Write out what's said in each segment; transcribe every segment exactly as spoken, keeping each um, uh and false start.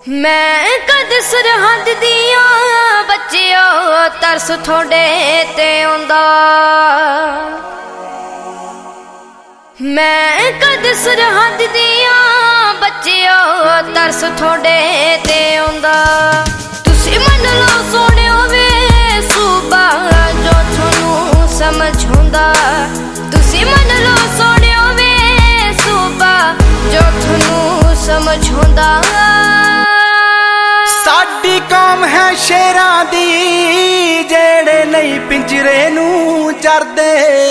मैं कद सरहद दिया बच्चियो तरस थोड़े ते आंदा। मैं कद सरहद दिया बच्चियो तरस थोड़े ते आंदा। तुसी मन लो सोनियो वे सूबा जो थोनू समझ आंदा। तुसी मन लो सोनियो वे सूबा जो थोनू समझ आंदा। साडी कौम है शेरां दी जेड़े नहीं पिंजरे नू चरदे।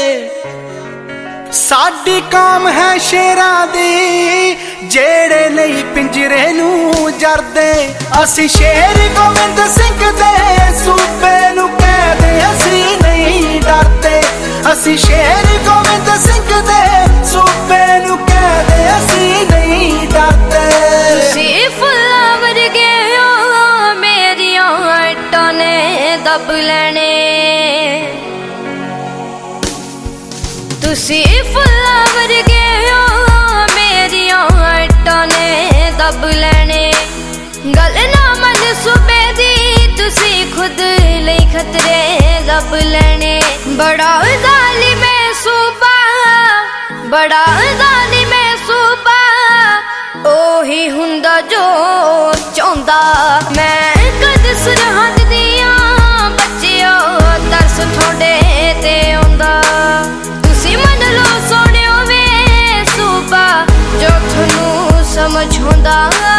साडी कौम है शेरां दी जेड़े नहीं पिंजरे नू चरदे। असी शेर गोविंद सिंह दे सूबे नू कहदे असी नहीं डरदे। असी शेर गोविंद सिंह दे सूबे नू कहदे असी नहीं डरदे। तुसी फुल्लां वर्गे दब लैने। तुसी फुल्लां वर्गे हो मेरियां अट्टां ने दब लैने। गल ना मन सूबे दी तुसी खुद लई खतरे दब लैने। बड़ा जालिम है सूबा बड़ा जालिम है सूबा ओही हुंदा जो चाहुंदा। मैं कद सरहद दिया बच्चियो तरस थोड़े ते आंदा। तुसी मन लो सोनियो वे सूबा जो थोनू समझ आंदा।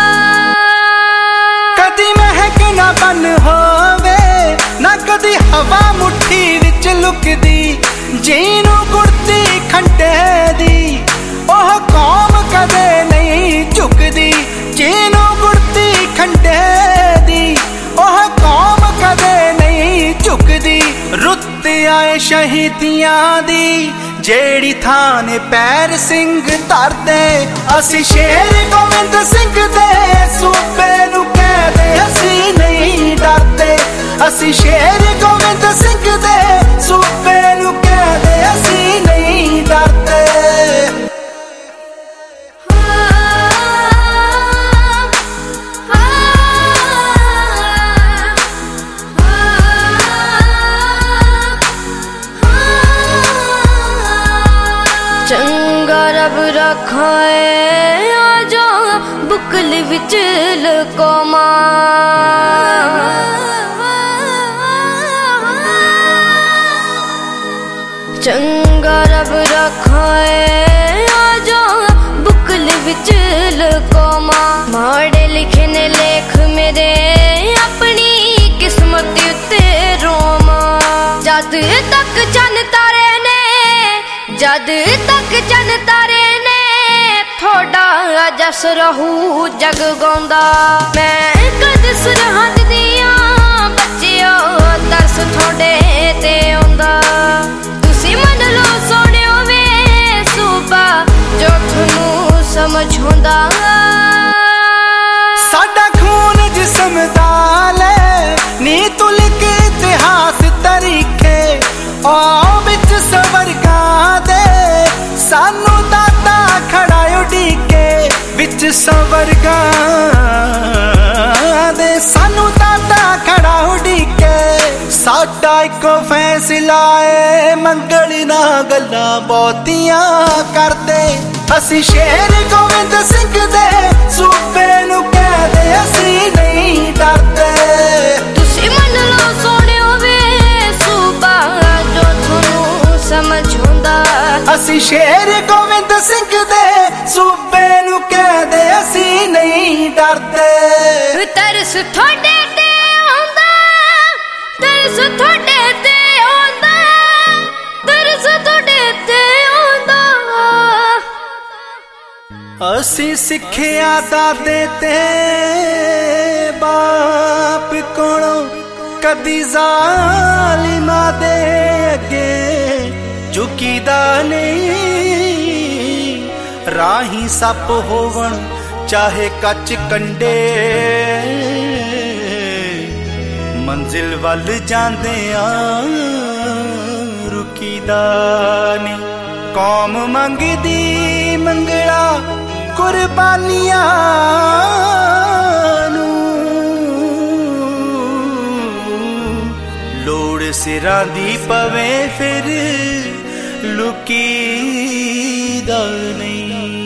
कदी महक ना बन होवे ना कदी हवा मुट्ठी विच लुकदी। जीनू गुड़ती खंडे दी ओह कौम कदे नहीं झुकदी। जीनू गुड़ती खंडे दी ओह कौम कदे नहीं झुकदी। रुत आए शहीदियां दी जेड़ी थाने पैर सिंह धरदे। असी शेर गोविंद सिंह दे सूबे नू कहदे असी नहीं डरदे। असी शेर गोविंद सिंह दे सूबे नू कहदे असी नहीं डरदे। चंगा रब रखाए आजा बुकल विच लकोमा। चंगा रब रखाए आजा बुकल विच लकोमा। माड़े लिखे ने लेख मेरे अपनी किस्मत उत्ते रोमा। जद तक चन तारे जद तक चन तारे ने थोड़ा जस रहू जग गांदा। मैं कद सरहद दिया बच्चियो तरस थोड़े ते आंदा। तुसी मन लो सोनियो वे सूबा जो थोनू समझ आंदा। साडा खून जिस्म दाले नी तू लिख इतिहास तरीके। आओ बिच सवरगा दे सानू दाता खड़ा उड़ीके। बिच सवरगा दे सानू दाता खड़ा उड़ीके। साडा इको फैसला है मंगल ना गल्लां बहुतियां करदे। असी शेर गोविंद सिंह दे सूबे नू कहदे असी नहीं डरदे। तुसी मन लो सोनियो वे सूबा जो थोनू समझ आंदा। असी शेर गोविंद सिंह दे सूबे नू कहदे असी नहीं डरदे। तरस थोड़े ते आंदा तरस थोड़े ते आंदा तरस थोड़े ते आंदा। असी सिक्खिया दादे ते बाप कोलों कदी जालिमा दे अगे झुकीदा नहीं। राही सप होवन चाहे कच कंडे मंजिल वल जांदे आ रुकीदा नहीं। कौम मंगदी मंगला कुर्बानियां नू सिरां दी पवे फिर लुकी दा नहीं।